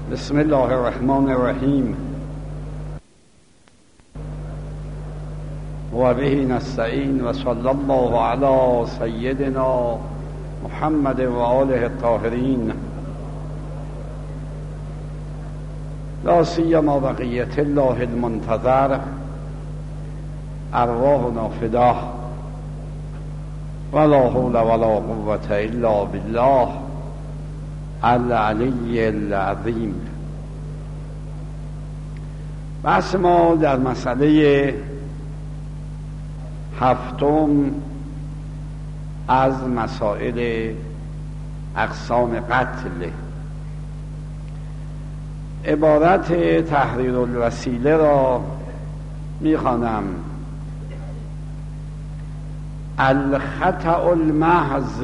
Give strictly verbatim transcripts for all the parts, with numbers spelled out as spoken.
بسم الله الرحمن الرحیم و به نستعین و صلی الله علی سیدنا محمد و آله الطاهرین لا سیما بقیت الله المنتظر ارواحنا فداه ولا حول ولا قوة الا بالله العلی العظیم. بحث ما در مسئله هفتم از مسائل اقسام قتل، عبارت تحریر الوسیله را میخوانم: الخطأ المحض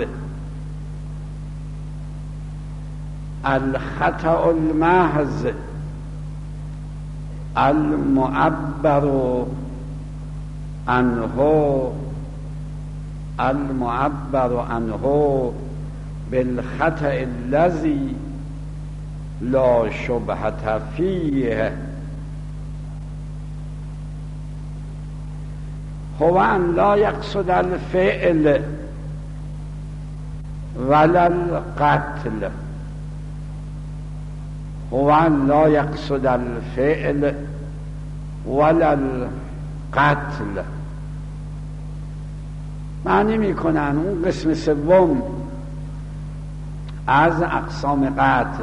الخطأ المحض المعبر عنه المعبر عنه بالخطأ الذي لا شبهة فيه هو أن لا يقصد الفعل ولا القتل هو أن لا يقصد الفعل ولا القتل. معنی میکنن اون قسم سوم از اقسام قتل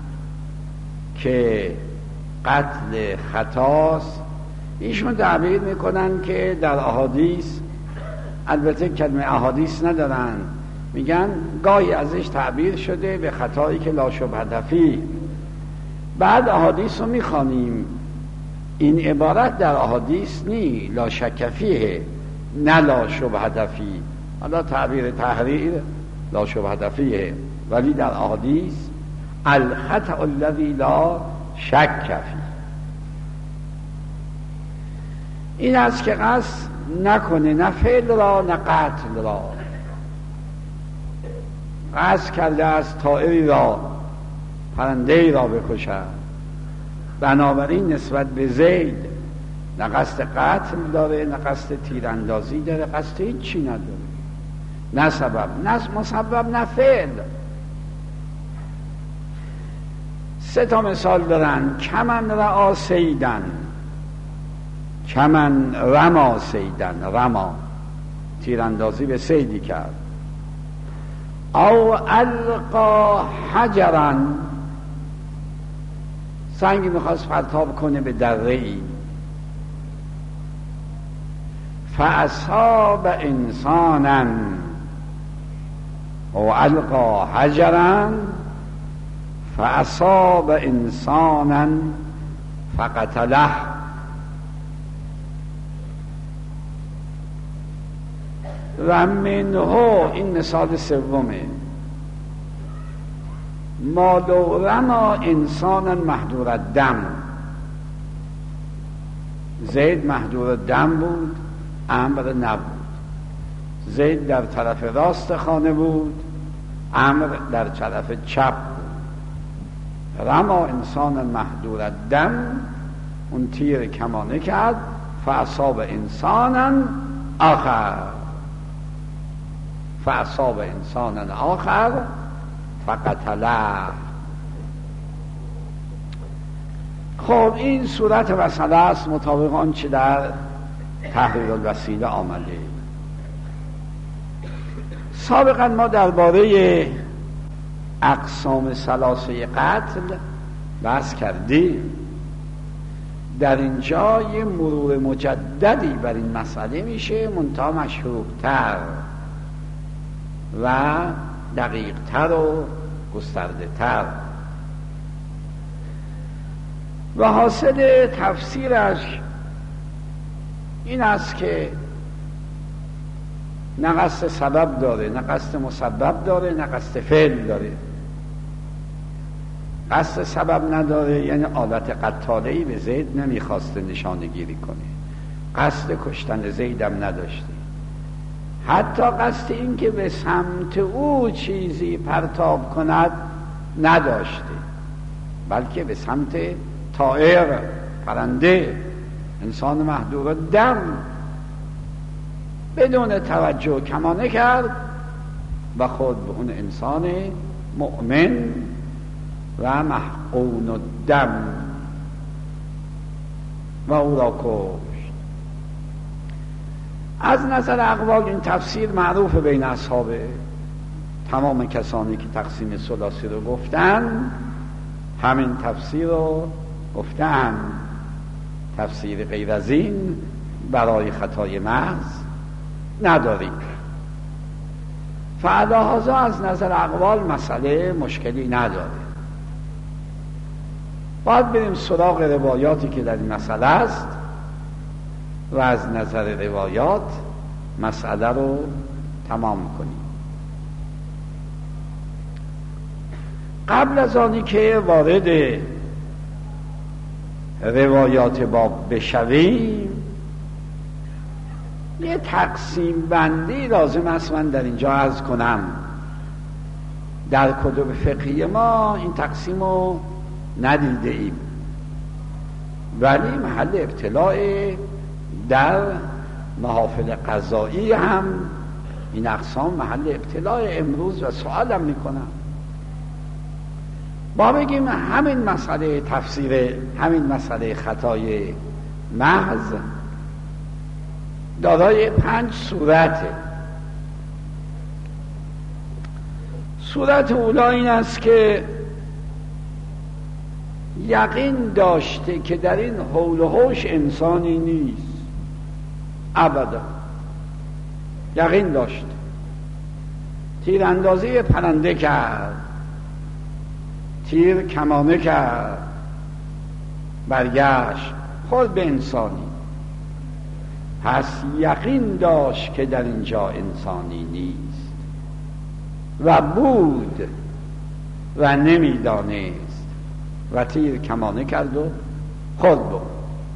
که قتل خطاست، ایشون تعبیر میکنن که در احادیث، البته کلمه احادیث ندارن، میگن گاهی ازش تعبیر شده به خطایی که لا شبهة فیه. بعد احادیث رو میخوانیم، این عبارت در احادیث نی لا شک فیه، نه لا شبهة فیه. حالا تعبیر تحریر لا شبهة فیه، ولی در احادیث الخطأ الذی لا شک فیه. این است که قصد نکنه نه فعل را نه قتل را. قصد کرده است طائری را، پرنده‌ای را بکشد، بنابراین نسبت به زید نه قصد قتل داره نه قصد تیراندازی داره، قصد هیچی نداره، نه سبب نه مسبب نه فعل. سه تا مثال دارن: کمن رعا سیدن، کمن رما سیدن، رما تیراندازی به صیدی کرد، او القا حجرن، سنگی میخواست پرتاب کنه به دره‌ای، فاصاب انسانا، او القا حجرن فاصاب انسانا فقتله. و منه، این مثال سومه، ما لو رما انسانا محضور الدم، زید محضور الدم بود، عمرو نبود. زید در طرف راست خانه بود، عمرو در طرف چپ بود. رما انسانا محضور الدم، اون تیر کمانه کرد، فاصاب انسانا آخر فاصاب انسانا آخر فقتله. خب این صورت مسئله است مطابق آنچه در تحریر الوسیله آمده. سابقا ما درباره اقسام ثلاثه قتل بحث کردیم. در اینجا یه مرور مجددی بر این مسئله میشه، منتها مشروح‌تر و دقیق‌تر و گسترده‌تر. و حاصل تفسیرش این است که نه قصد سبب داره، نه قصد مسبب داره، نه قصد فعل داره. قصد سبب نداره یعنی آلت قتاله‌ای به زید نمیخواسته نشانه گیری کنه، قصد کشتن زیدم نداشته، حتی قصد این که به سمت او چیزی پرتاب کند نداشته. بلکه به سمت طائر، پرنده. انسان مهدور دم بدون توجه کمانه کرد و خود به اون انسان مؤمن و محقون الدم و او را کشت. از نظر اقوال این تفسیر معروف بین اصحابه. تمام کسانی که تقسیم ثلاثی رو گفتن همین تفسیر رو گفتن. تفسیر غیر از این برای خطای محض نداریم. فعلاهذا از نظر اقوال مسئله مشکلی نداره. باید بریم سراغ روایاتی که در این مسئله است و از نظر روایات مسئله رو تمام کنیم. قبل از آنی که وارد روایات باب بشویم یه تقسیم بندی لازم است من در اینجا عرض کنم. در کتب فقهی ما این تقسیم رو ندیده ایم، ولی محل ابتلاع در محافل قضایی هم این اقسام محل ابتلاع امروز و سوالم میکنم. ما بگیم همین مسئله تفسیر، همین مسئله خطای محض دارای پنج صورته. صورت اولا این است که یقین داشته که در این حول و حوش انسانی نیست، ابدا یقین داشته. تیراندازی پرنده کرد، تیر کمانه کرد، برگشت خود به انسانی، پس یقین داشت که در اینجا انسانی نیست و بود و نمیدانست و تیر کمانه کرد و خود بود.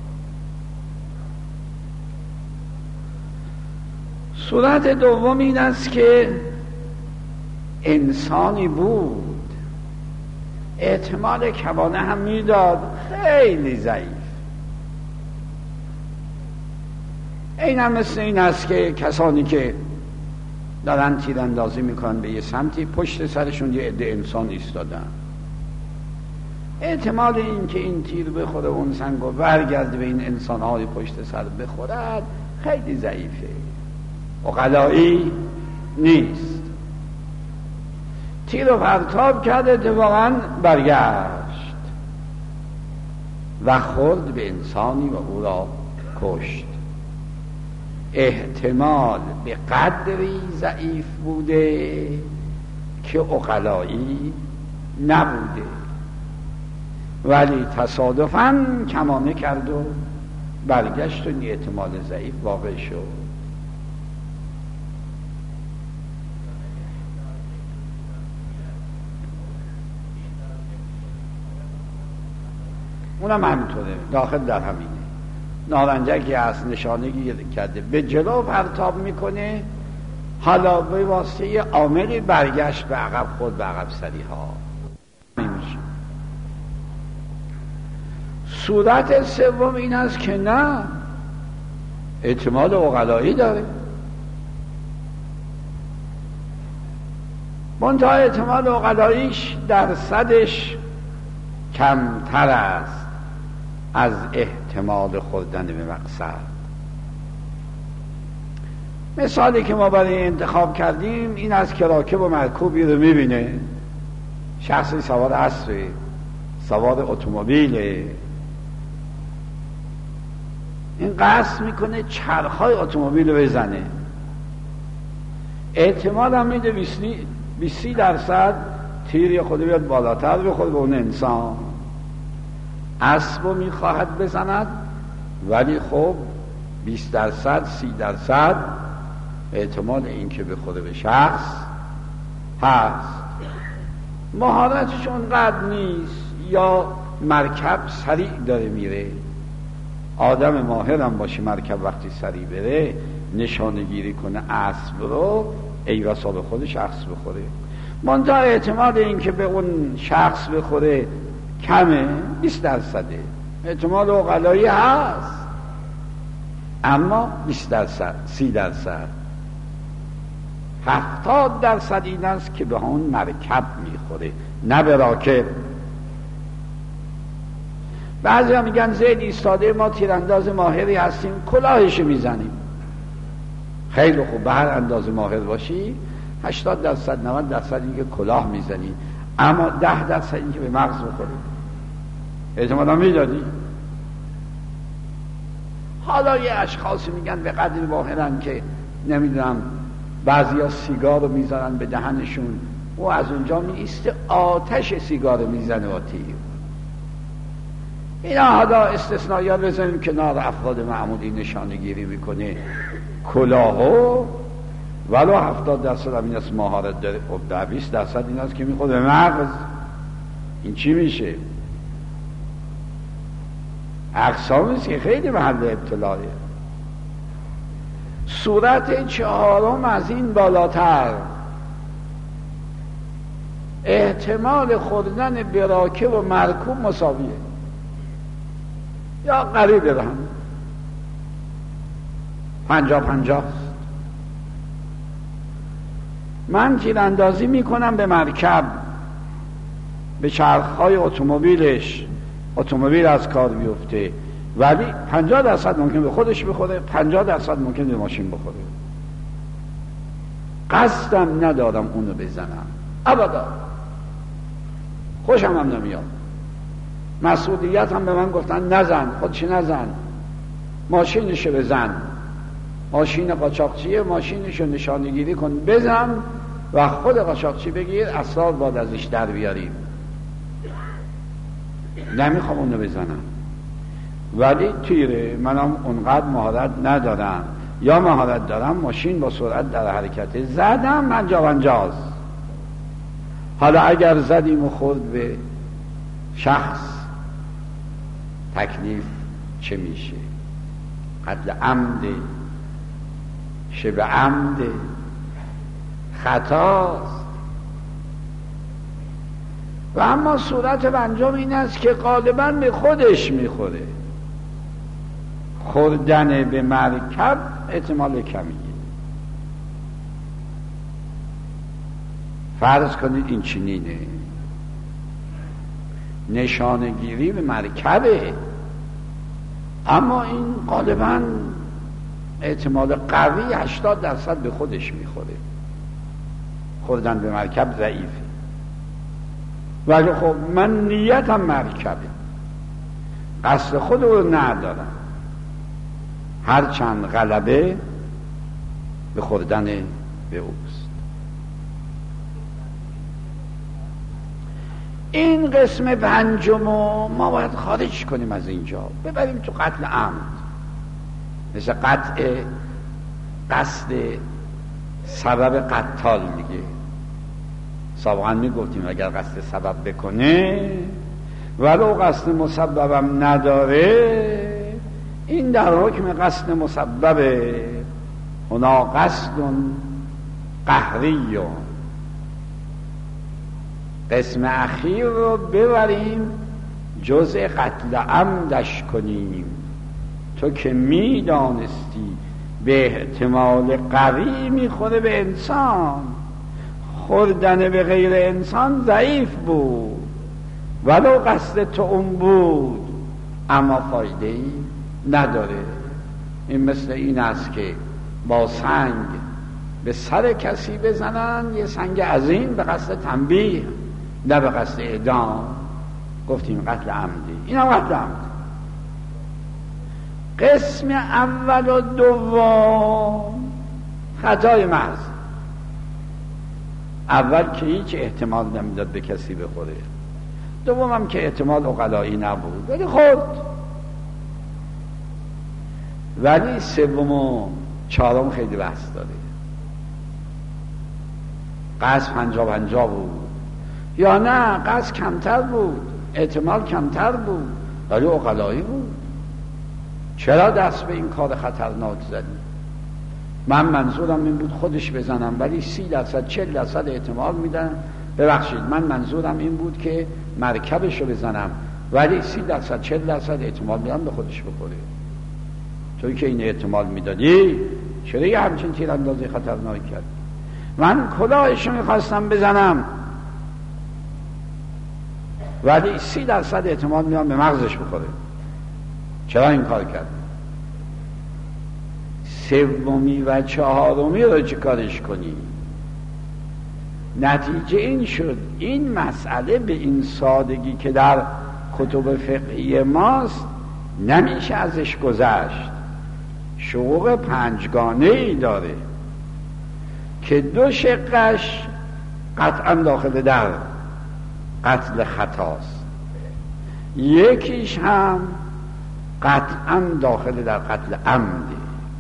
صورت دوم این است که انسانی بود، احتمال کمانه هم میداد، خیلی ضعیف. این هم مثل این است که کسانی که دارن تیراندازی میکنن به یه سمتی، پشت سرشون یه عده انسان ایستادن، احتمال این که این تیر بخوره اون سنگ و برگرده به این انسان‌های پشت سر بخورد خیلی ضعیفه، عقلایی نیست. تیر رو پرتاب کرد، اتفاقاً برگشت و خورد به انسانی و او را کشت. احتمال به قدری ضعیف بوده که عقلایی نبوده، ولی تصادفاً کمانه کرد و برگشت و این احتمال ضعیف واقع شد. اونم همینطوره، داخل در همینه. نارنجکی از نشانگی کرده به جلو پرتاب میکنه، حالا به واسطه عاملی برگشت به عقب، خود به عقب سری ها. صورت سوم این است که نه، احتمال عقلایی داره، منتها احتمال عقلاییش درصدش کمتر است از احتمال خوردن به مقصد. مثالی که ما برای انتخاب کردیم این است که راکب و مرکوبی رو میبینه، شخصی سوار اسبه، سوار اتومبیله، این قصد میکنه چرخهای اتومبیل رو بزنه، احتمال هم میده بیست درصد تیر خود بیاد بالاتر بخوره به اون انسان. اسب رو میخواهد بزند، ولی خب بیست درصد سی درصد احتمال این که بخوره به شخص هست. مهارتش اونقدر نیست، یا مرکب سریع داره میره، آدم ماهر هم باشه مرکب وقتی سریع بره نشانه گیری کنه اسب رو، ای بسا به خود شخص بخوره. منتها احتمال این که به اون شخص بخوره کمه، بیست درصده. احتمال عقلایی هست اما بیست درصد، سی درصد، هفتاد درصد این است که به اون مرکب میخوره، نه به راکب. بعضی ها میگن زید ایستاده، ما تیرانداز ماهری هستیم، کلاهش میزنیم. خیلی خوب، به هر اندازه ماهر باشی هشتاد درصد نود درصد این که کلاه میزنی، اما ده درصد این که به مغز بخوری احتمالا میدادی. حالا یه اشخاصی میگن به قدر ماهرن که نمیدونم بعضی ها سیگار رو میذارن به دهنشون، و از اونجا میایسته آتش سیگار میزنه و تیر. اینا حالا استثنایی بزنیم کنار، افراد معمولی نشانه گیری میکنه کلاهو، ولو هفتاد درصد هم این است مهارت داره، خب ده بیست درصد این است که میخواد به مغز. این چی میشه؟ اقسامیست که خیلی محل ابتلایه. صورت چهارم از این بالاتر، احتمال خوردن براکه و مرکوب مساویه یا قریب به هم، پنجا پنجا. من تیراندازی میکنم به مرکب، به چرخهای اتومبیلش، اتومبیل از کار بیفته، ولی پنجاه درصد ممکن به خودش بخوره، پنجاه درصد ممکن به ماشین بخوره. قصدم ندارم اونو بزنم ابدا، خوشم هم نمیاد. مسئولیت هم به من گفتن نزن، خودش نزن، ماشینشو بزن، ماشین قاچاقچیه، ماشینشو نشانگیری کن بزن و خود قاچاقچی بگیر، اسرار باید ازش در بیاریم. نمیخوام اونو بزنم، ولی تیره، منم اونقدر مهارت ندارم، یا مهارت دارم ماشین با سرعت در حرکته، زدم من جوانجاز. حالا اگر زدیم و خورد به شخص، تکلیف چه میشه؟ قتل عمده، شبه عمده، خطاست. و اما صورت پنجم این است که غالباً به خودش میخوره. خوردن به مرکب احتمال کمیه. فرض کنید این چنینه، نشانگیری به مرکبه، اما این غالباً احتمال قوی هشتاد درصد به خودش میخوره. خوردن به مرکب ضعیفه، ولی خب من نیتم مرکبه، قصد خود رو ندارم، هرچند غلبه به خوردن به اوست. این قسم پنجم ما باید خارج کنیم از اینجا، ببریم تو قتل عمد، مثل قطع قصد سبب قتال دیگه. سابقا میگفتیم اگر قصد سبب بکنه ولو قصد مسببم نداره، این در حکم قصد مسببه. هنا قصد قهری. قسم اخیر رو ببریم جزء قتل عمدش کنیم. تو که میدانستی به احتمال قوی میخوره به انسان، خوردن به غیر انسان ضعیف بود، ولو قصد تو اون بود، اما فایده ای نداره. این مثل این است که با سنگ به سر کسی بزنن، یه سنگ عظیم، به قصد تنبیه نه به قصد اعدام. گفتیم قتل عمدی، این هم قتل عمدی. قسم اول و دوم خطای محض. اول که هیچ احتمال نمیداد به کسی بخوره، دوم هم که احتمال عقلایی نبود ولی خود، ولی سوم و چهارم خیلی بحث داره. قصد پنجا پنجا بود یا نه قصد کمتر بود، احتمال کمتر بود ولی عقلایی بود. چرا دست به این کار خطرناک زدی؟ من منظورم این بود خودش بزنم، ولی سی درصد چل درصد احتمال میدن. ببخشید من منظورم این بود که مرکبش رو بزنم، ولی سی درصد چهل درصد احتمال میدم به خودش بخوره. توی که این احتمال میدادی چرا یه همچین تیراندازی خطرناک کرد؟ من کلاهش رو میخواستم بزنم ولی سی درصد احتمال میدم به مغزش بخوره. چرا این کار کرد؟ سومی و چهارمی رو چه کارش کنی؟ نتیجه این شد این مسئله به این سادگی که در کتب فقهی ماست نمیشه ازش گذشت. شقوق پنجگانه ای داره که دو شقش قطعا داخل در قتل خطاست، یکیش هم قطعا داخل در قتل عمده.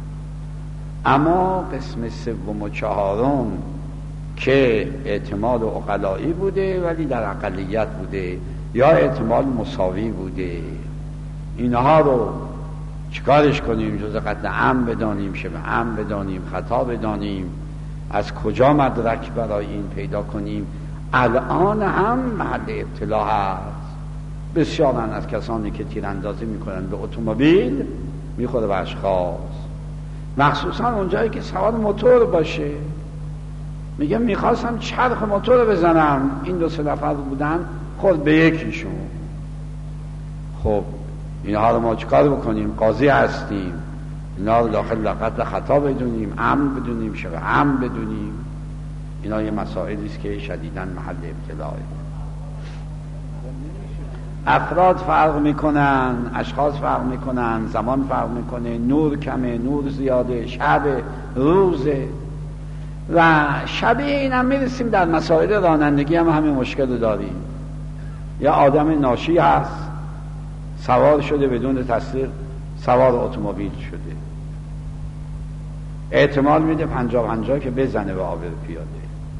اما قسم سوم و چهارم که احتمال عقلایی بوده ولی در اقلیت بوده یا احتمال مساوی بوده، اینها رو چیکارش کنیم؟ جز قتل عمد بدانیم، شبه عمد بدانیم، خطا بدانیم، از کجا مدرک برای این پیدا کنیم؟ الان هم محل ابتلا هست. بسیارن از کسانی که تیراندازی میکنن به اتومبیل میخوره به اشخاص، مخصوصا اونجایی که سوار موتور باشه. میگم میخواستم چرخ موتور رو بزنم، این دو سه نفر بودن خود به یکیشون. خب اینها رو ما چیکار بکنیم؟ قاضی هستیم، اینا رو داخل قتل خطا بدونیم، عمد بدونیم، شبه عمد بدونیم. اینا یه مسائلی است که شدیداً محل ابتلاه. افراد فرق میکنن، اشخاص فرق میکنن، زمان فرق میکنه، نور کمه، نور زیاده، شب، روزه. و شبیه این هم میرسیم در مسائل رانندگی هم همین مشکل داریم. یا آدم ناشی هست سوار شده بدون تصدیق سوار اتومبیل شده، احتمال میده پنجاه پنجاه که بزنه به عابر پیاده.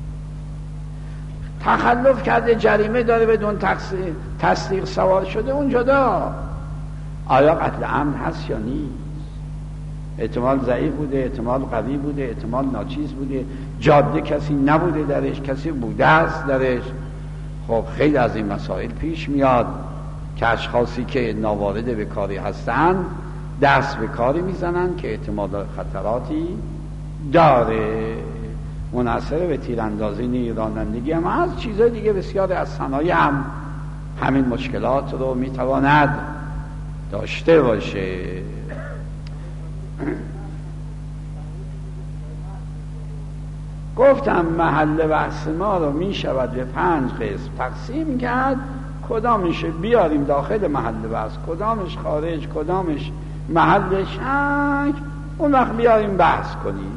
تخلف کرده جریمه داره بدون تصدیق سوار شده، اون جدا. آیا قتل عمد هست یا نیست؟ احتمال ضعیف بوده، احتمال قوی بوده، احتمال ناچیز بوده، جاده کسی نبوده درش، کسی بوده است درش. خب خیلی از این مسائل پیش میاد که اشخاصی که ناوارد به کاری هستن دست به کاری میزنن که احتمال خطراتی داره. منحصر به تیراندازی نیست، رانندگی هم از چیزای دیگه بسیار از صنایع هم همین مشکلات رو میتواند داشته باشه. گفتم محل بحث ما رو می شود به پنج قسم تقسیم کرد. کدامش بیاریم داخل محل بحث، کدامش خارج، کدامش محل شک، اون وقت بیاریم بحث کنیم.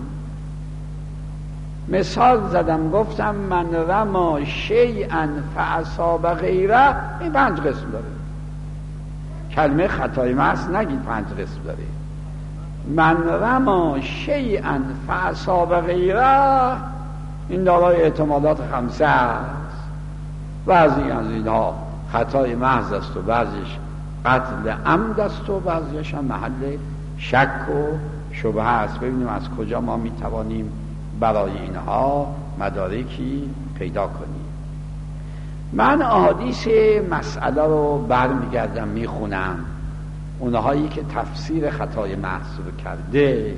مثال زدم گفتم من رما شیئا فاصاب غیره، این پنج قسم داره. کلمه خطای محض نگید پنج قسم داره. من رما شیئا فاصاب غیره، این دارای احتمالات خمسه است. بعضی از اینها خطای محض است و بعضیش قتل عمد است و بعضیش هم محل شک و شبهه است. ببینیم از کجا ما میتوانیم برای اینها مدارکی پیدا کنیم. من احادیث مسئله رو برمیگردم میخونم، اونهایی که تفسیر خطای محض رو کرده،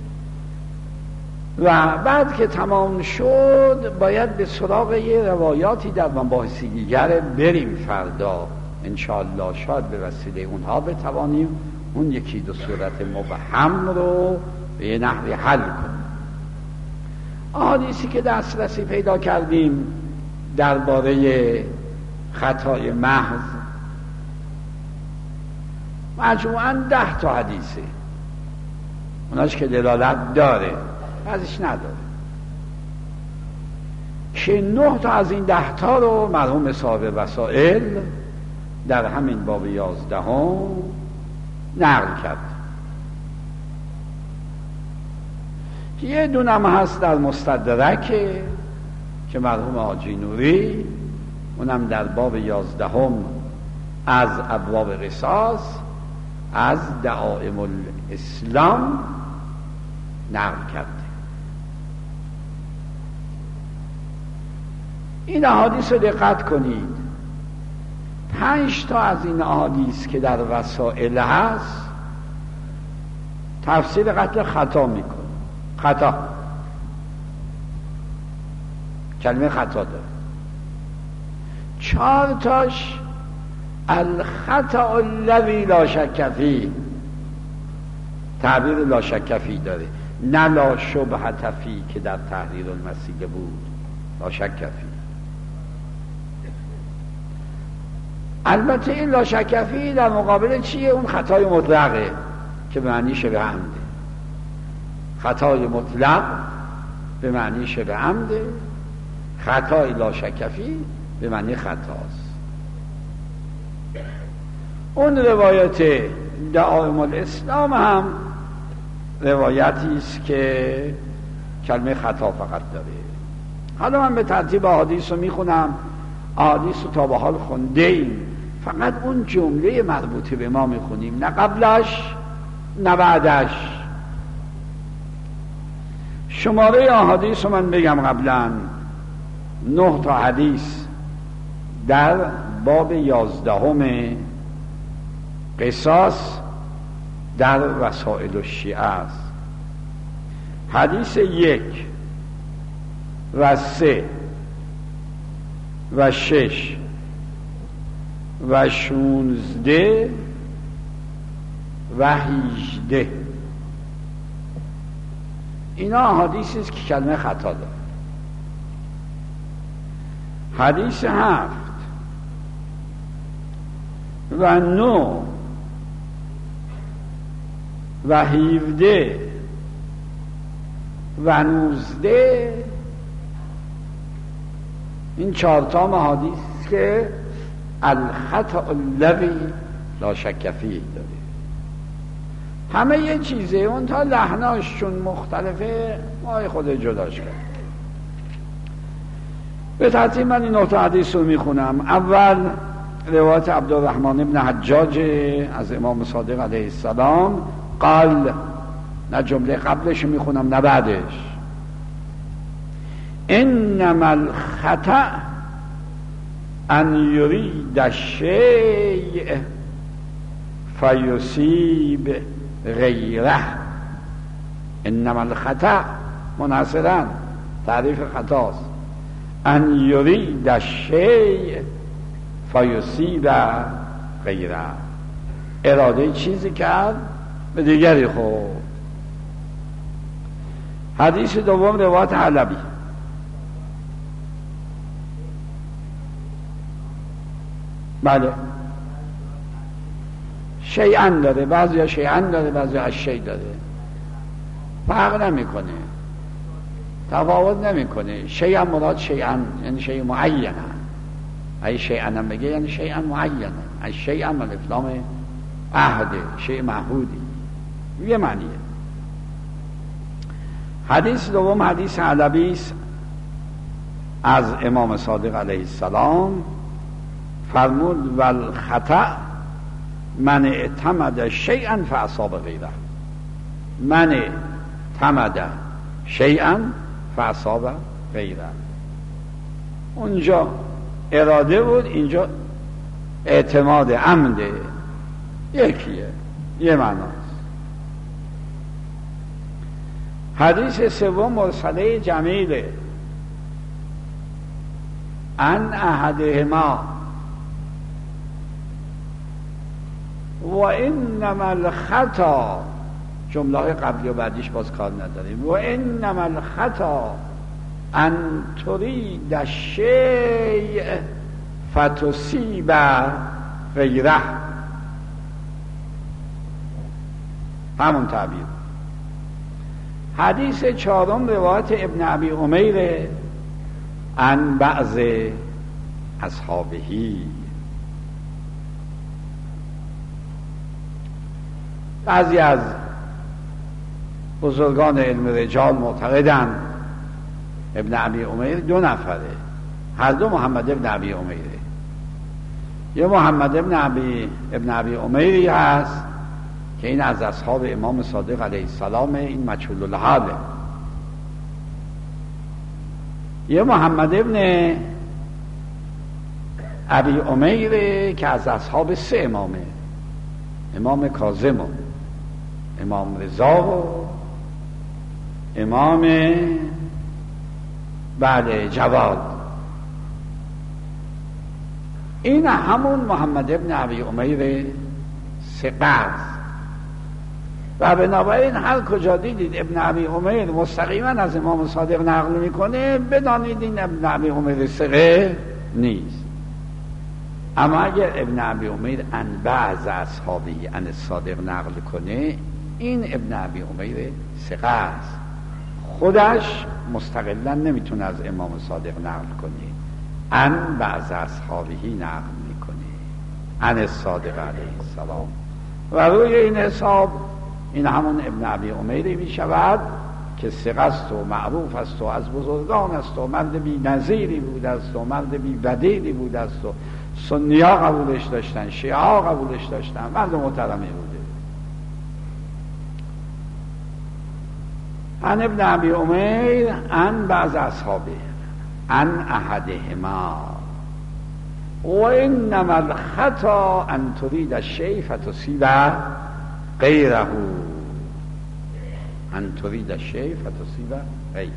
و بعد که تمام شد باید به سراغ یه روایاتی در مباحث دیگر بریم. فردا انشاءالله شاید به وسیله اونها بتوانیم اون یکی دو صورت مبهم رو به یه نحوی حل کنیم. احادیثی که دسترسی پیدا کردیم درباره خطای محض مجموعاً ده تا حدیثه. اوناش که دلالت داره بعضیش نداره، که نه تا از این ده تا رو مرحوم صاحب وسائل در همین باب یازدهم نقل کرد. یه دونم هست در مستدرک که مرحوم حاجی نوری، اونم در باب یازدهم از ابواب قصاص از دعائم الاسلام نقل کرده. این احادیث رو دقت کنید. پنج تا از این احادیث که در وسائل هست تفسیر قتل خطا میکنه. خطا، کلمه خطا داره. چهار تاش الخطأ الذی لا شک فیه، تعبیر لا شک فیه داره، نه لا شبهة فیه که در تحریر المسیح بود، لا شک فیه. البته این لا شک فیه در مقابل چیه؟ اون خطای مطلقه که به معنی شبه عمده. خطای مطلق به معنی شبه عمده، خطای لا شک فیه به معنی خطاست. اون روایت دعائم الاسلام هم روایتی است که کلمه خطا فقط داره. حالا من به ترتیب احادیث رو میخونم. احادیث رو تا به حال خونده ایم، فقط اون جمله مربوطه به ما میخونیم، نه قبلش نه بعدش. شماره احادیث رو من بگم قبلا. نه تا حدیث در باب یازدهم قصاص در وسائل الشیعه است. حدیث یک و سه و شش و شونزده و هیجده، اینا احادیثی است که کلمه خطا داره. حدیث هفت و نو و هیوده و نوزده، این چهارتا احادیث که الخطأ الذی لا شک فیه داره. همه یه چیزه، اون تا لحناش چون مختلفه ما خود جداش کرد. به ترتیب من این نقطه حدیث رو میخونم. اول روایت عبدالرحمن ابن حجاج از امام صادق علیه السلام قال، نه جمله قبلش میخونم نه بعدش. انما الخطأ ان یرید الشیء فیصیب غیره. انما الخطأ منحصرا تعریف خطاست. ان یرید الشیء فیصیب غیره، اراده چیزی کرد به دیگری خورد. حدیث دوم روایت حلبی. بله، شیئا داره، بعضی شیئا داره، بعضی اشیء داره، فرق نمیکنه، تفاوت نمیکنه. شیئا مراد شیئا یعنی شیء معین، ای شیئا هم بگه یعنی شیئا معین، ای شیئا الافلام عهد، شیء معهودی، یه معنیه. حدیث دوم حدیث علوی است از امام صادق علیه السلام. فرمود والخطأ من اعتمد شیئا فاصاب غیره. من اعتمد شیئا فاصاب غیره. اونجا اراده بود، اینجا اعتماد عمده، یکیه، یه معناست. حدیث سوم مرسله جمیله ان احدهما و انما الخطا، جمله قبلی و بعدیش باز کار نداریم. و انما الخطا ان ترید الشیء فتصیب غیره، همون تعبیر. حدیث چهارم روایت ابن ابی امیر عن بعض اصحابهی. بعضی از بزرگان علم رجال معتقدند ابن ابی امیر دو نفره، هر دو محمد ابن ابی امیره. یه محمد ابن ابی ابن ابی امیری هست که این از اصحاب امام صادق علیه السلام، این مجهول الحاله. یه محمد ابن ابی امیر که از اصحاب سه امامه، امام کاظم و امام رضا و امام بعد جواد، این همون محمد ابن ابی امیر ثقه است. و بنابراین هر کجا دیدید ابن ابی امیر مستقیما از امام صادق نقل میکنه، بدانید این ابن ابی امیر ثقه نیست. اما اگر ابن ابی امیر ان بعض اصحابی ان صادق نقل کنه، این ابن ابی امیر ثقه است، خودش مستقلا نمیتونه از امام صادق نقل کنه، ان بعض اصحابی نقل میکنه ان صادق علیه السلام. و روی این حساب این همون ابن ابی امیری می شود که ثقه است و معروف است و از بزرگان است و مرد بی نظیری بود است و مرد بی بدیلی بود است و سنی ها قبولش داشتن، شیعه ها قبولش داشتن، مرد محترمی بوده. ان ابن ابی امیر ان بعض اصحابه ان احدهما و انما الخطا ان تريد الشيء فتصيب غیره ان تريد الشيء فتصيب غیره.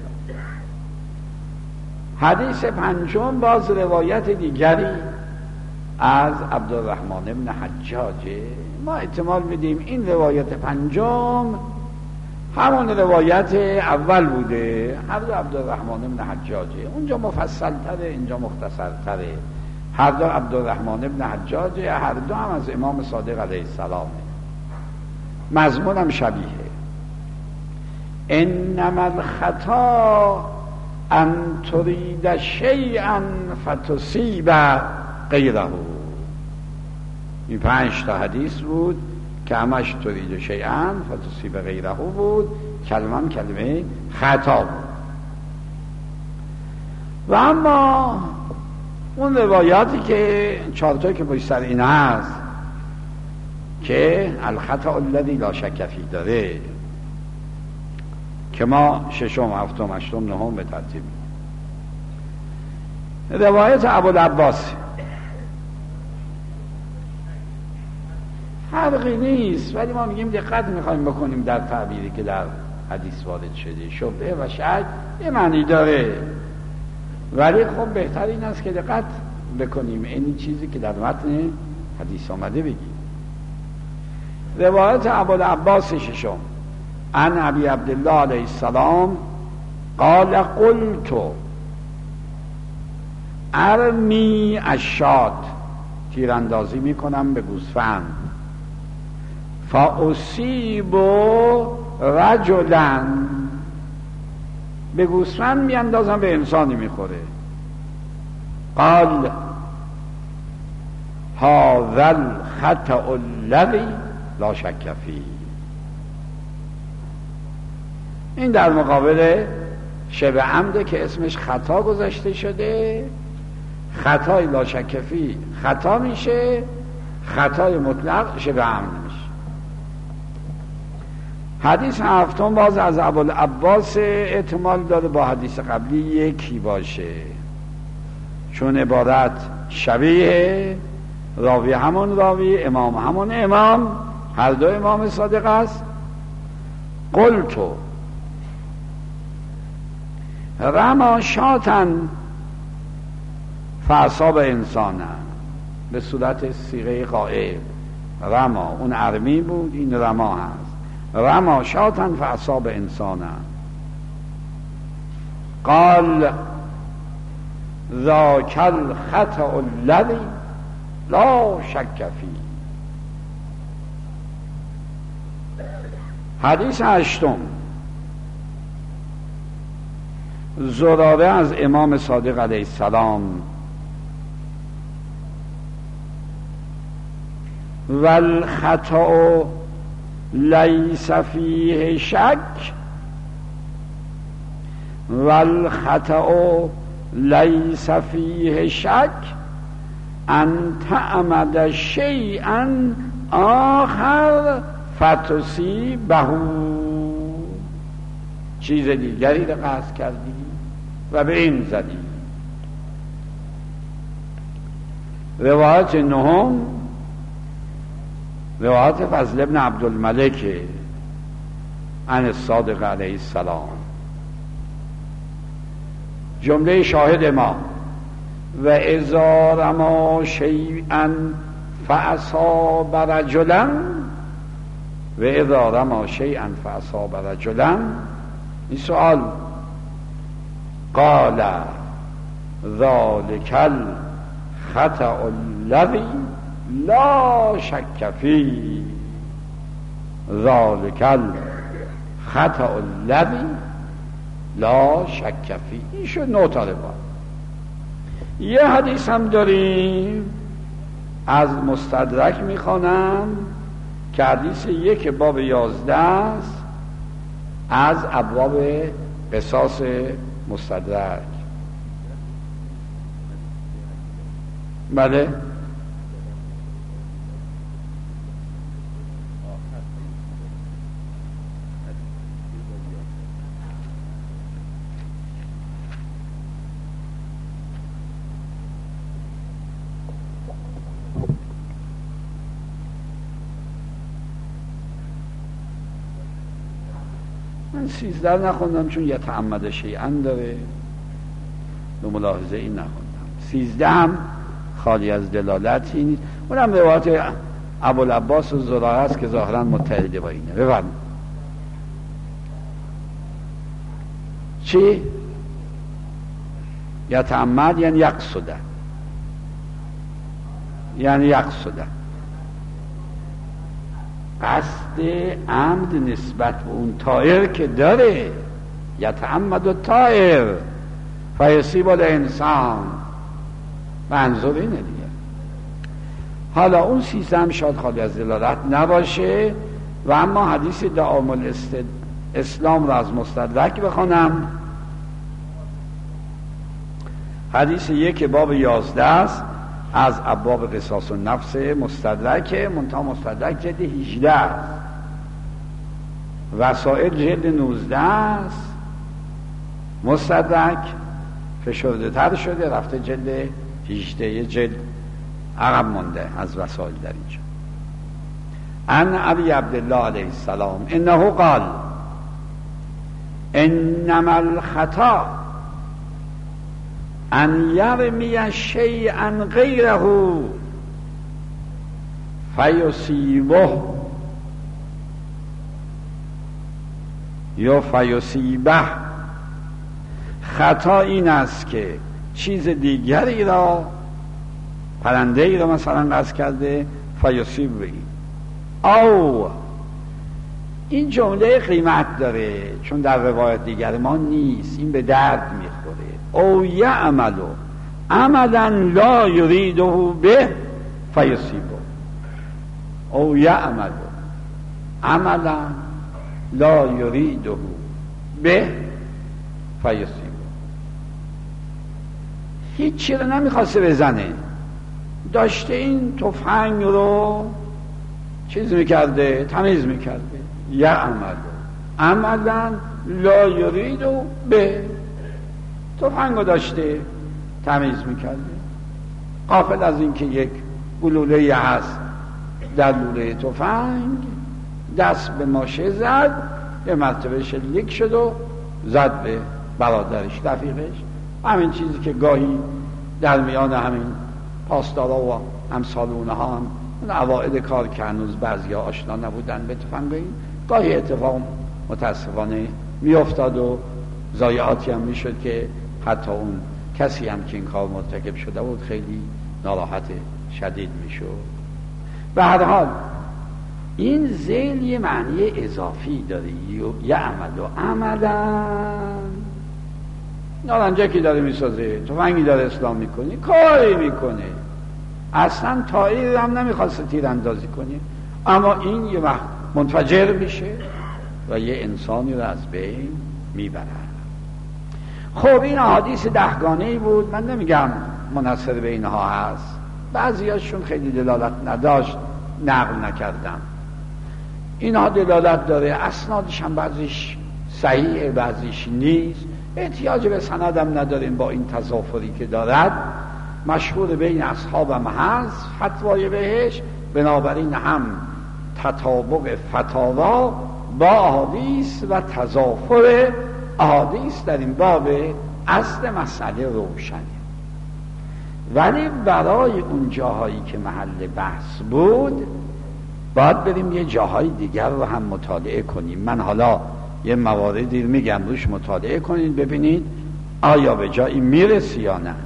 حدیث پنجم باز روایت دیگری از عبدالرحمن ابن حجاج. ما احتمال میدیم این روایت پنجم همون روایت اول بوده، هر دو عبدالرحمن ابن حجاجه، اونجا مفصل تره اینجا مختصر تره. هر دو عبدالرحمن ابن حجاجه، هر دو هم از امام صادق علیه السلامه، مضمون هم شبیه. انما الخطا ان تريد شیئا فتصیب غیره. این پنج تا حدیث بود که همش تريد شیئا فتصیب غیره بود، کلمه هم کلمه خطا بود. و اما اون روایاتی که چارتایی که پشت سر این هست که الخطا الذی لا شک فیه داره، که ما ششم، هفتم، هشتم، نهم به ترتیب. روایت ابوالعباس فرقی نیست، ولی ما میگیم دقت میخوایم بکنیم در تعبیری که در حدیث وارد شده. شبهه و شک یه معنی داره، ولی خب بهتر این است که دقت بکنیم این چیزی که در متن حدیث آمده بگیم. روایت ابوالعباس ششم عن ابی عبدالله علیه السلام قال قلت ارمی الشاة، تیراندازی میکنم به گوسفند، فاصیب رجلا، به گوسفند میاندازم به انسانی میخوره. قال هذا الخطأ الذی لا شک فیه. این در مقابل شبه عمده که اسمش خطا گذاشته شده. خطای لا شک فیه خطا میشه، خطای مطلق شبه عمد میشه. حدیث هفتم باز از ابوالعباس احتمال داره با حدیث قبلی یکی باشه، چون عبارت شبیه، راوی همون راوی، امام همون امام، هر دو امام صادق است. قلتو رما شاتن فاصاب انسانن، به صورت صیغه غائب. رما اون ارمی بود، این رما هست. رما شاتن فاصاب انسانن. قال ذاک الخطأ الذی لا شک فیه. حدیث هشتم زراره از امام صادق علیه السلام والخطأ لیس فیه شک والخطأ لیس فیه شک ان تعمد شیئا آخر فتصیبه، چیز دیگری را قصد کردی و به این زدی. روایت نهم روایت فضل ابن عبدالملک عن الصادق علیه السلام. جمله شاهد ما: و اذا رما شیئا فاصاب رجلا و اذا رما شیئا فاصاب رجلا. این سؤال قال ذلك الخطأ الذي لا شك فيه ذلك الخطأ الذي لا شک فیه. این شد نه تا روایت. یه حدیث هم داریم از مستدرک میخوانم که حدیث یک باب یازده است از ابواب قصاص مستدرک. بله من سیزده نخوندم چون یتعمد شیئا داره، به ملاحظه این نخوندم. سیزده هم خالی از دلالتی نیست. اونم روایت ابوالعباس و زراره است که ظاهرا متحده با اینه. بفرمایید. چی؟ یتعمد یعنی یقصده، یعنی یقصده قصد عمد نسبت به اون طائر که داره. یتعمد و طائر فیصیب الانسان، منظور اینه دیگه. حالا اون سیزم شاید خالی از دلالت نباشه و اما حدیث دعام الاسلام را از مستدرک بخونم. حدیث یک باب یازده است از ابواب قصاص النفس مستدرک، منتها مستدرک جلد هجده است، وسائل جلد نوزده است. مستدرک فشرده تر شده رفته جلد هجده، یه جلد عقب مونده از وسائل در اینجا. عن ابی عبدالله علیه السلام انه قال انما الخطا ان یرمی شیئا غیره فیصیبه یا فیصیبه. خطا این است که چیز دیگری را، پرنده ای را مثلا قصد کرده، فیصیب بگی. او این جمله قیمت داره چون در روایت دیگر ما نیست، این به درد میخوره. او یعملو عملا لا یریده به فیصیبه. او یعملو عملا لا یریده به فیصیبه. هیچ چی رو نمیخواسته بزنه، داشته این تفنگ رو چیز میکرده، تمیز میکرده. یعملو عملا لا یریده به، تفنگ رو داشته تمیز میکرده، غافل از اینکه یک گلوله هست در لوله تفنگ، دست به ماشه زد، یه مرتبه شلیک شد و زد به برادرش، رفیقش. همین چیزی که گاهی در میان همین پاسدارا و امثال اونها هم اون اوائل کار که هنوز بعضیا آشنا نبودن به تفنگ، گاهی اتفاق متاسفانه میافتاد و ضایعاتی هم میشد که حتی اون کسی هم که این کار مرتکب شده بود خیلی ناراحت شدید میشد. به هر حال این ذیل یه معنی اضافی داره، یه عمل و عملا نارنجکی داره میسازه، تفنگی داره اسلام میکنه، کاری میکنه، اصلا تایر هم نمیخواسته تیر اندازی کنه، اما این یه وقت منفجر میشه و یه انسانی رو از بین میبره. خب این احادیث دهگانه‌ای بود، من نمیگم منحصر به اینها هست، بعضیاشون خیلی دلالت نداشت، نقل نکردم. اینها دلالت داره، اسنادش هم بعضیش صحیحه بعضیش نیست، احتیاج به سندم نداریم با این تضافری که دارد. مشهور بین اصحابم هست فتوای بهش، بنابراین هم تطابق فتاوا با احادیث و تضافر احادیث در این باب اصل مسئله روشنه. ولی برای اون جاهایی که محل بحث بود باید بریم یه جاهای دیگر رو هم مطالعه کنیم. من حالا یه مواردی میگم روش مطالعه کنید ببینید آیا به جایی میرسی یا نه.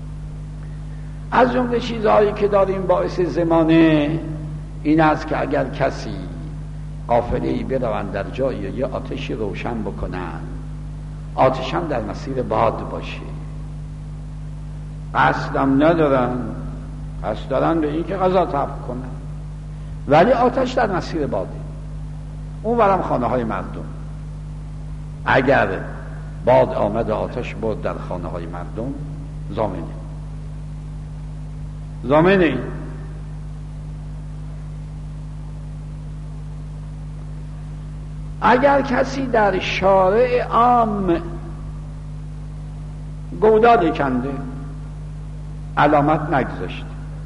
از جمله چیزهایی که داریم باعث زمانه این است که اگر کسی قافله‌ای بروند در جایی یه آتشی روشن بکنن، آتش هم در مسیر باد باشه، قصدم ندارن، قصد دارن به این که غذا طبخ کنن، ولی آتش در مسیر باده، اون ورم خانه های مردم. اگر باد آمد آتش بود در خانه های مردم، ضامنه ضامنه این. اگر کسی در شارع عام گودالی کنده، علامت نگذاشته،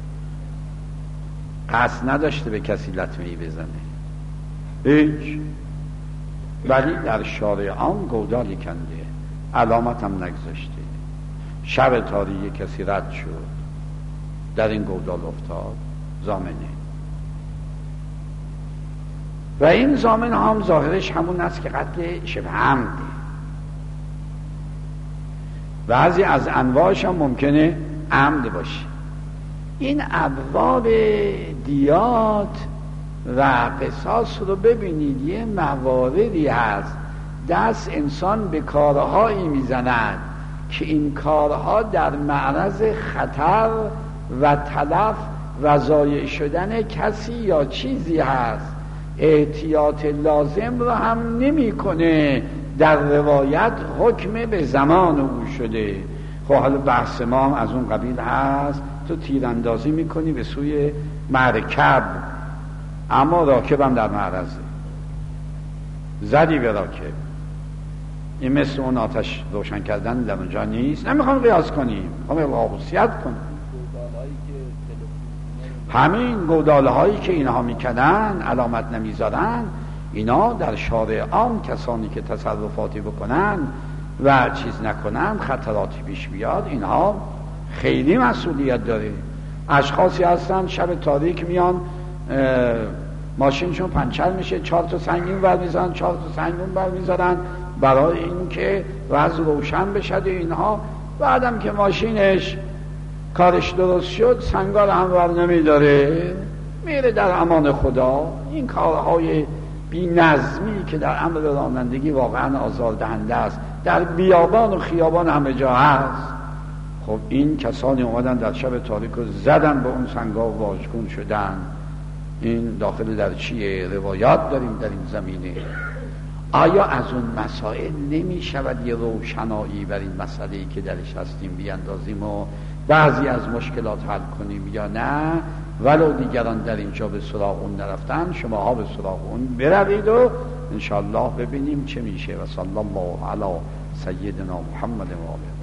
قصد نداشته به کسی لطمه ای بزنه هیچ، ولی در شارع عام گودالی کنده، علامت هم نگذاشته، شب تاریک کسی رد شد در این گودال افتاد، ضامنه. و این ضامن هم ظاهرش همون است که قتل شبه عمده. بعضی از انواعش هم ممکنه عمد باشه. این ابواب دیات و قصاص رو ببینید، یه مواردی هست دست انسان به کارهایی میزند که این کارها در معرض خطر و تلف و ضایع شدن کسی یا چیزی هست، احتیاط لازم رو هم نمیکنه. در روایت حکم به زمان او شده. خب حالا بحث ما هم از اون قبیل هست، تو تیراندازی میکنی به سوی مرکب، اما راکبم در معرضه، زدی به راکب، این مثل اون آتش روشن کردن در اونجا نیست. نمیخوام قیاس کنیم، میخوام واقعیت کنیم. همین گوداله هایی که اینها میکنن علامت نمیذارن، اینا در شارع عام کسانی که تصرفاتی بکنن و چیز نکنن، خطراتی پیش بیاد، اینها خیلی مسئولیت داره. اشخاصی هستن شب تاریک میان ماشینشون پنچر میشه، چهار تا سنگین بر میذارن، چهار تا سنگین بر میذارن برای اینکه وضع روشن بشه. اینها بعدم که ماشینش کارش درست شد سنگار هم بر نمیداره، میره در امان خدا. این کارهای بی نظمی که در امر رانندگی واقعا آزاردهنده است، در بیابان و خیابان همه جا هست. خب این کسانی اومدن در شب تاریک و زدن به اون سنگا و واژگون شدن. این داخل در چیه؟ روایات داریم در این زمینه. آیا از اون مسائل نمی شود یه روشنایی بر این مسئله‌ای که درش هستیم بیاندازیم و بعضی از مشکلات حل کنیم یا نه؟ ولو دیگران در اینجا به سراغ اون نرفتن، شما ها به سراغ اون بروید و انشاءالله ببینیم چه میشه. و صلی الله علی سیدنا محمد و آله.